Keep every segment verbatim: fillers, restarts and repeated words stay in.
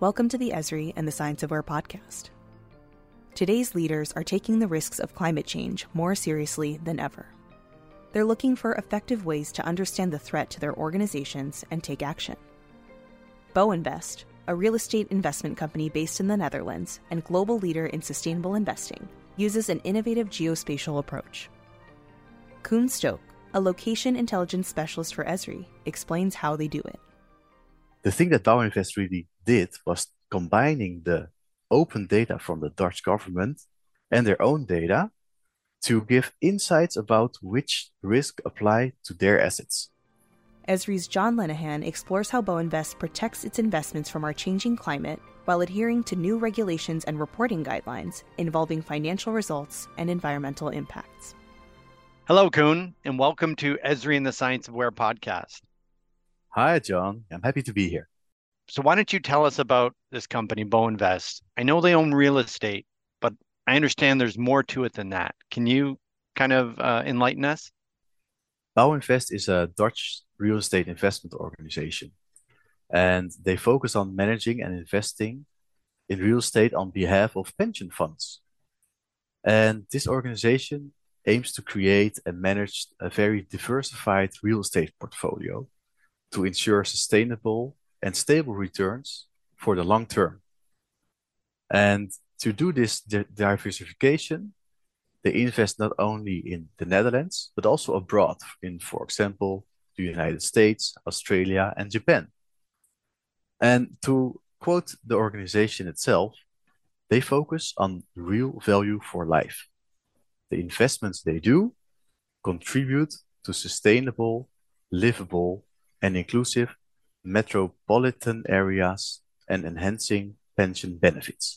Welcome to the Esri and the Science of Where podcast. Today's leaders are taking the risks of climate change more seriously than ever. They're looking for effective ways to understand the threat to their organizations and take action. Bouwinvest, a real estate investment company based in the Netherlands and global leader in sustainable investing, uses an innovative geospatial approach. Koen Stook, a location intelligence specialist for Esri, explains how they do it. The thing that Bouwinvest really did was combining the open data from the Dutch government and their own data to give insights about which risk apply to their assets. Esri's John Lenehan explores how Bouwinvest protects its investments from our changing climate while adhering to new regulations and reporting guidelines involving financial results and environmental impacts. Hello, Koen, and welcome to Esri and the Science of Where podcast. Hi, John. I'm happy to be here. So why don't you tell us about this company, Bouwinvest? I know they own real estate, but I understand there's more to it than that. Can you kind of uh, enlighten us? Bouwinvest is a Dutch real estate investment organization, and they focus on managing and investing in real estate on behalf of pension funds. And this organization aims to create and manage a very diversified real estate portfolio to ensure sustainable and stable returns for the long term. And to do this di- diversification, they invest not only in the Netherlands, but also abroad in, for example, the United States, Australia, and Japan. And to quote the organization itself, they focus on real value for life. The investments they do contribute to sustainable, livable, and inclusive metropolitan areas and enhancing pension benefits.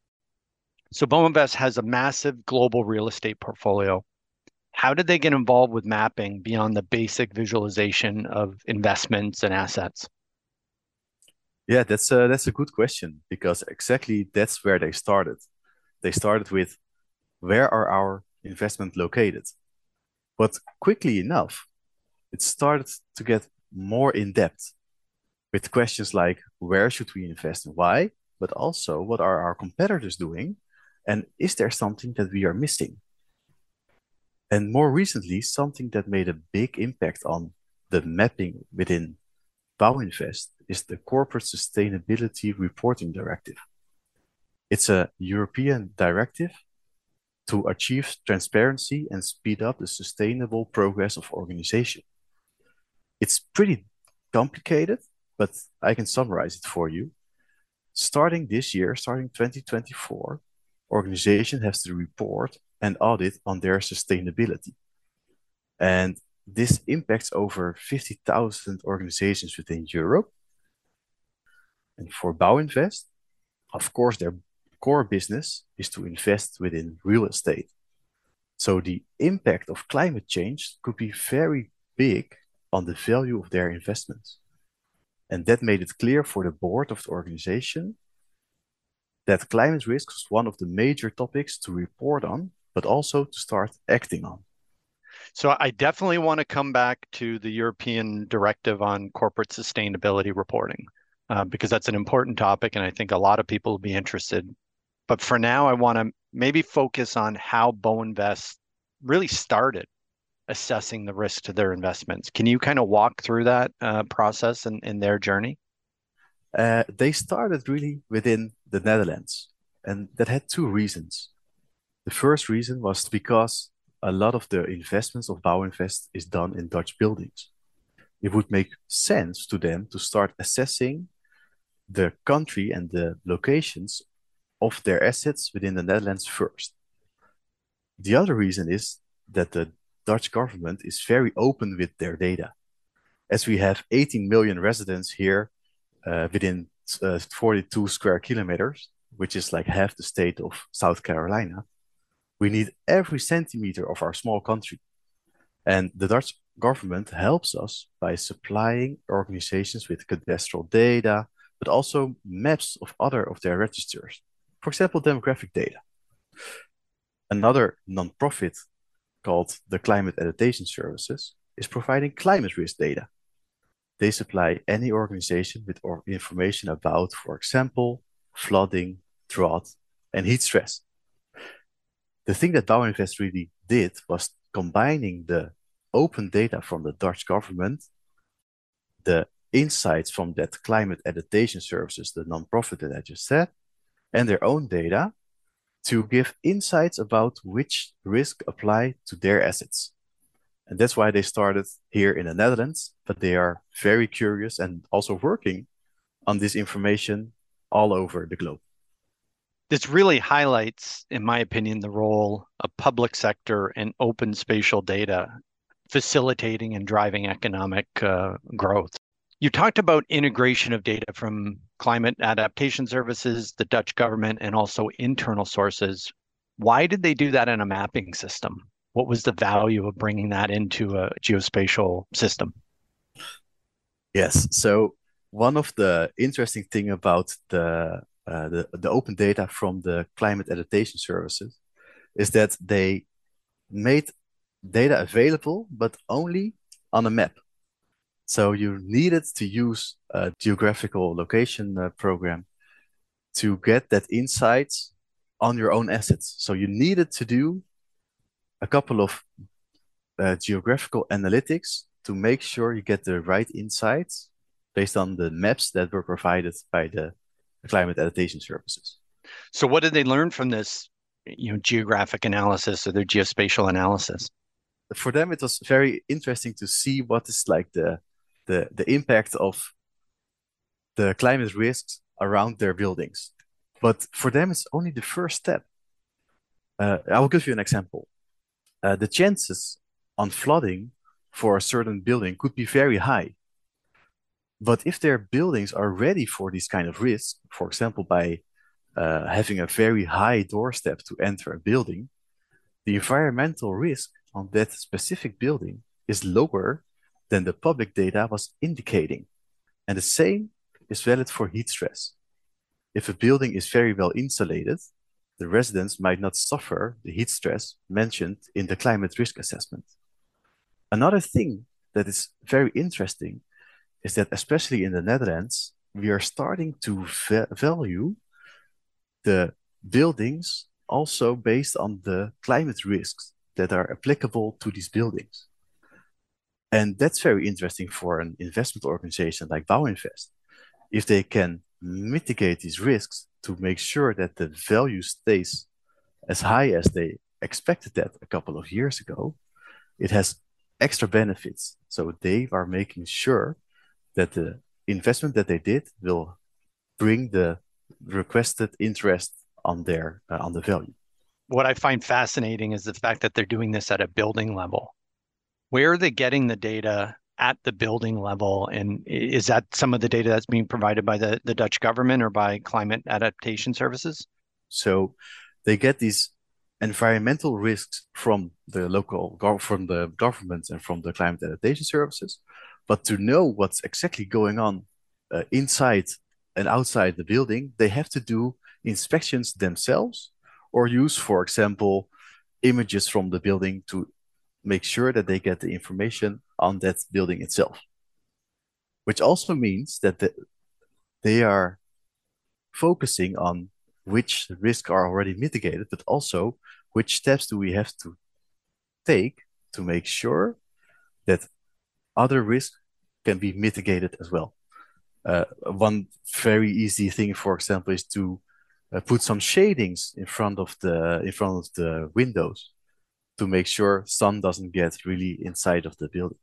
So Bouwinvest has a massive global real estate portfolio. How did they get involved with mapping beyond the basic visualization of investments and assets? Yeah, that's a, that's a good question, because exactly that's where they started. They started with, where are our investments located? But quickly enough, it started to get more in depth with questions like, where should we invest and why? But also, what are our competitors doing? And is there something that we are missing? And more recently, something that made a big impact on the mapping within Bouwinvest is the Corporate Sustainability Reporting Directive. It's a European directive to achieve transparency and speed up the sustainable progress of organization. It's pretty complicated, but I can summarize it for you. Starting this year, starting twenty twenty-four, organization has to report and audit on their sustainability. And this impacts over fifty thousand organizations within Europe. And for Bouwinvest, of course, their core business is to invest within real estate. So the impact of climate change could be very big on the value of their investments. And that made it clear for the board of the organization that climate risk was one of the major topics to report on, but also to start acting on. So I definitely want to come back to the European Directive on Corporate Sustainability Reporting, uh, because that's an important topic, and I think a lot of people will be interested. But for now, I want to maybe focus on how Bouwinvest really started assessing the risk to their investments. Can you kind of walk through that uh, process and in, in their journey? Uh, they started really within the Netherlands, and that had two reasons. The first reason was because a lot of the investments of Bouwinvest is done in Dutch buildings. It would make sense to them to start assessing the country and the locations of their assets within the Netherlands first. The other reason is that the Dutch government is very open with their data. As we have eighteen million residents here uh, within uh, forty-two square kilometers, which is like half the state of South Carolina, we need every centimeter of our small country. And the Dutch government helps us by supplying organizations with cadastral data, but also maps of other of their registers. For example, demographic data. Another non-profit called the Climate Adaptation Services is providing climate risk data. they supply any organization with or information about, for example, flooding, drought, and heat stress. The thing that Bouwinvest really did was combining the open data from the Dutch government, the insights from that climate adaptation services, the nonprofit that I just said, and their own data to give insights about which risk apply to their assets. And that's why they started here in the Netherlands, but they are very curious and also working on this information all over the globe. This really highlights, in my opinion, the role of public sector and open spatial data facilitating and driving economic uh, growth. You talked about integration of data from climate adaptation services, the Dutch government, and also internal sources. Why did they do that in a mapping system? What was the value of bringing that into a geospatial system? Yes, so one of the interesting thing about the, uh, the, the open data from the climate adaptation services is that they made data available, but only on a map. So you needed to use a geographical location uh, program to get that insights on your own assets. So you needed to do a couple of uh, geographical analytics to make sure you get the right insights based on the maps that were provided by the climate adaptation services. So what did they learn from this, you know, geographic analysis or their geospatial analysis? For them, it was very interesting to see what is like the the, the impact of the climate risks around their buildings. But for them, it's only the first step. Uh, I will give you an example. Uh, the chances on flooding for a certain building could be very high. But if their buildings are ready for these kind of risks, for example, by uh, having a very high doorstep to enter a building, the environmental risk on that specific building is lower than the public data was indicating. And the same is valid for heat stress. If a building is very well insulated, the residents might not suffer the heat stress mentioned in the climate risk assessment. Another thing that is very interesting is that especially in the Netherlands, we are starting to va- value the buildings also based on the climate risks that are applicable to these buildings. And that's very interesting for an investment organization like Bouwinvest. If they can mitigate these risks to make sure that the value stays as high as they expected that a couple of years ago, it has extra benefits. So they are making sure that the investment that they did will bring the requested interest on their uh, on the value. What I find fascinating is the fact that they're doing this at a building level. Where are they getting the data at the building level? And is that some of the data that's being provided by the, the Dutch government or by climate adaptation services? So they get these environmental risks from the local, from the governments and from the climate adaptation services. But to know what's exactly going on uh, inside and outside the building, they have to do inspections themselves or use, for example, images from the building to make sure that they get the information on that building itself. Which also means that the, they are focusing on which risks are already mitigated, but also which steps do we have to take to make sure that other risks can be mitigated as well. Uh, one very easy thing, for example, is to uh, put some shadings in front of the in front of the windows to make sure sun doesn't get really inside of the building.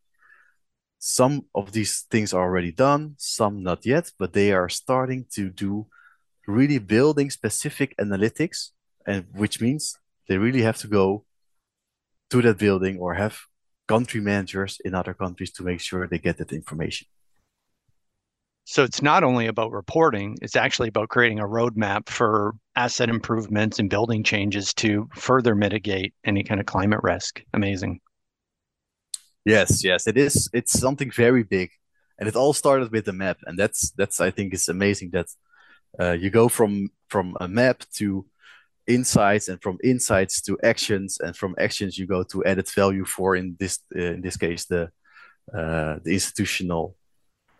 Some of these things are already done, some not yet, but they are starting to do really building specific analytics, and which means they really have to go to that building or have country managers in other countries to make sure they get that information. So it's not only about reporting, it's actually about creating a roadmap for asset improvements and building changes to further mitigate any kind of climate risk. Amazing. Yes, yes, it is. It's something very big. And it all started with a map. And that's, that's I think, is amazing that uh, you go from, from a map to insights, and from insights to actions, and from actions you go to added value for, in this uh, in this case, the uh, the institutional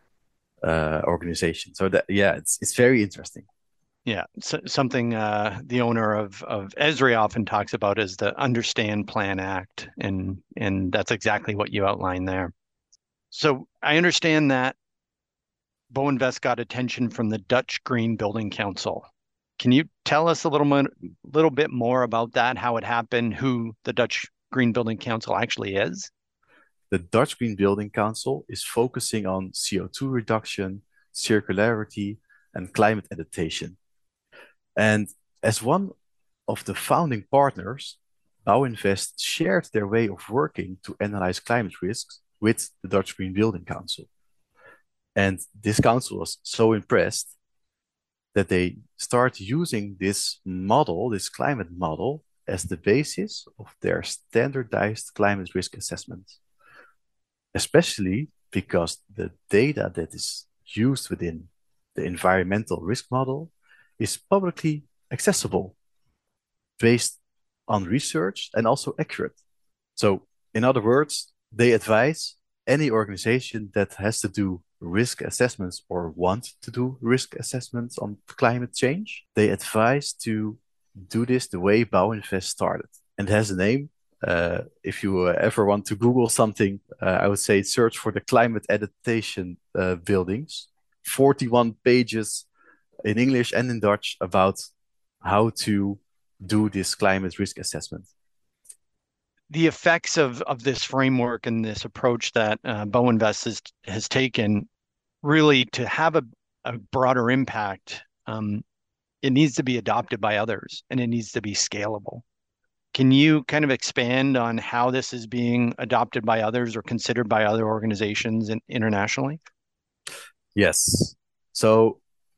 uh, organization. So that, yeah, it's it's very interesting. Yeah, so, something uh, the owner of of Esri often talks about is the Understand, Plan, Act, and and that's exactly what you outline there. So I understand that Bouwinvest got attention from the Dutch Green Building Council. Can you tell us a little more, little bit more about that, how it happened, who the Dutch Green Building Council actually is? The Dutch Green Building Council is focusing on C O two reduction, circularity, and climate adaptation. And as one of the founding partners, Bouwinvest shared their way of working to analyze climate risks with the Dutch Green Building Council. And this council was so impressed that they start using this model, this climate model, as the basis of their standardized climate risk assessment. Especially because the data that is used within the environmental risk model is publicly accessible, based on research and also accurate. So, in other words, they advise any organization that has to do risk assessments or want to do risk assessments on climate change, they advise to do this the way Bouwinvest started. And it has a name. Uh, if you uh, ever want to Google something, uh, I would say search for the climate adaptation uh, buildings. forty-one pages in English and in Dutch about how to do this climate risk assessment. The effects of of this framework and this approach that uh, Bouwinvest has has taken, really to have a, a broader impact, um, it needs to be adopted by others and it needs to be scalable. Can you kind of expand on how this is being adopted by others or considered by other organizations in, internationally? Yes. So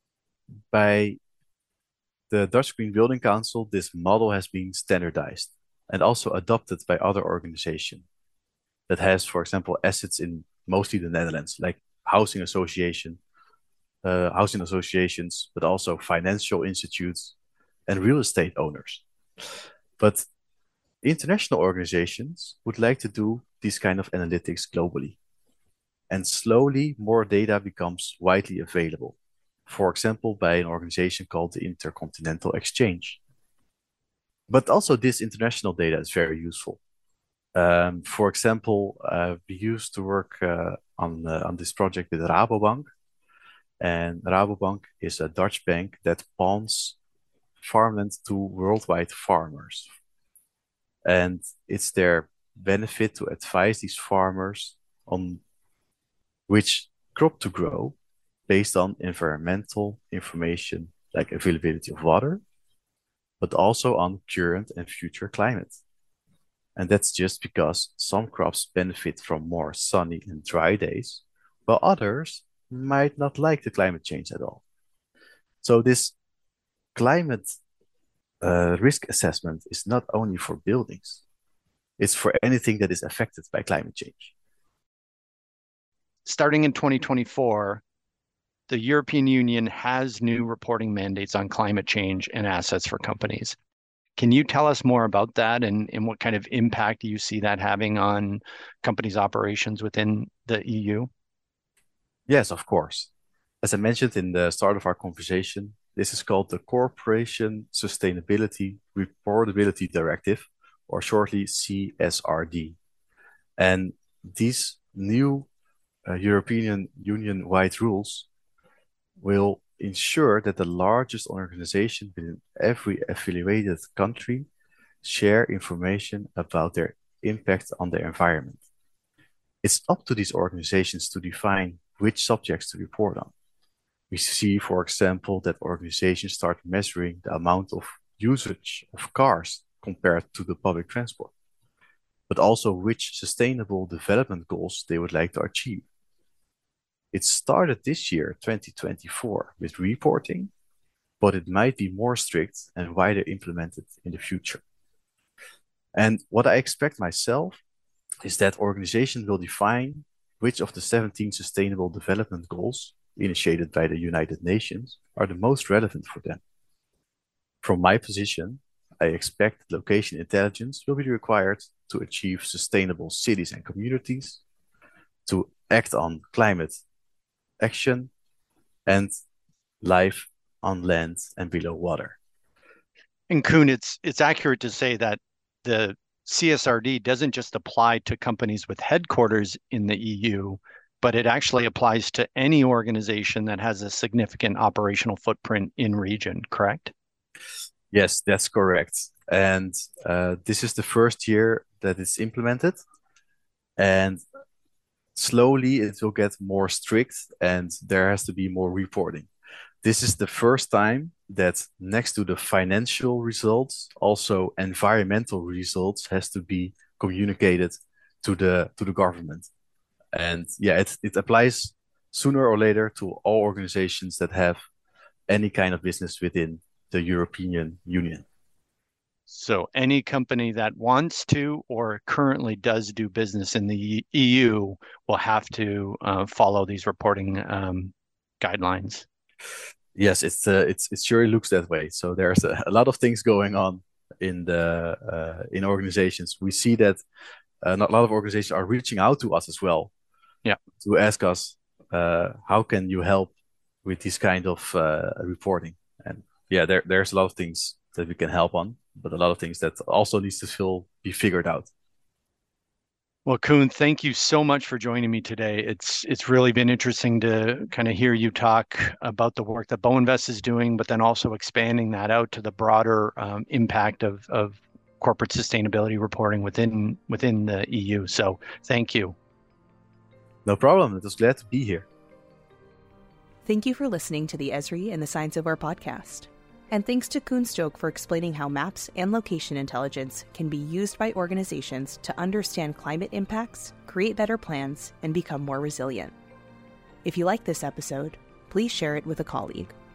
by the Dutch Green Building Council, this model has been standardized and also adopted by other organizations that has, for example, assets in mostly the Netherlands, like housing association, uh, housing associations, but also financial institutes and real estate owners. But international organizations would like to do these kind of analytics globally. And slowly more data becomes widely available. For example, by an organization called the Intercontinental Exchange. But also this international data is very useful. Um, for example, uh, we used to work uh, on, uh, on this project with Rabobank. And Rabobank is a Dutch bank that pawns farmland to worldwide farmers. And it's their benefit to advise these farmers on which crop to grow based on environmental information like availability of water, but also on current and future climate. And that's just because some crops benefit from more sunny and dry days, while others might not like the climate change at all. So this climate uh, risk assessment is not only for buildings, it's for anything that is affected by climate change. Starting in twenty twenty-four, the European Union has new reporting mandates on climate change and assets for companies. Can you tell us more about that and, and what kind of impact you see that having on companies' operations within the E U? Yes, of course. As I mentioned in the start of our conversation, this is called the Corporation Sustainability Reportability Directive, or shortly C S R D. And these new uh, European Union-wide rules will ensure that the largest organization within every affiliated country share information about their impact on the environment. It's up to these organizations to define which subjects to report on. We see, for example, that organizations start measuring the amount of usage of cars compared to the public transport, but also which sustainable development goals they would like to achieve. It started this year, twenty twenty-four, with reporting, but it might be more strict and wider implemented in the future. And what I expect myself is that organizations will define which of the seventeen Sustainable Development Goals initiated by the United Nations are the most relevant for them. From my position, I expect location intelligence will be required to achieve sustainable cities and communities, to act on climate action, and life on land and below water. And Koen, it's it's accurate to say that the C S R D doesn't just apply to companies with headquarters in the E U, but it actually applies to any organization that has a significant operational footprint in region, correct? Yes, that's correct. And uh, this is the first year that it's implemented. And slowly it will get more strict and there has to be more reporting. This is the first time that next to the financial results, also environmental results has to be communicated to the to the government. And yeah, it, it applies sooner or later to all organizations that have any kind of business within the European Union. So any company that wants to or currently does do business in the E U will have to uh, follow these reporting um, guidelines. Yes, it's uh, it's it sure looks that way. So there's a, a lot of things going on in the uh, in organizations. We see that uh, not a lot of organizations are reaching out to us as well. Yeah, to ask us uh, how can you help with this kind of uh, reporting. And yeah, there there's a lot of things that we can help on, but a lot of things that also needs to still be figured out. Well, Koen, thank you so much for joining me today. It's it's really been interesting to kind of hear you talk about the work that Bowinvest is doing, but then also expanding that out to the broader um, impact of, of corporate sustainability reporting within within the E U. So thank you. No problem. It was glad to be here. Thank you for listening to the Esri and the Science of Where podcast. And thanks to Koen Stoke for explaining how maps and location intelligence can be used by organizations to understand climate impacts, create better plans, and become more resilient. If you like this episode, please share it with a colleague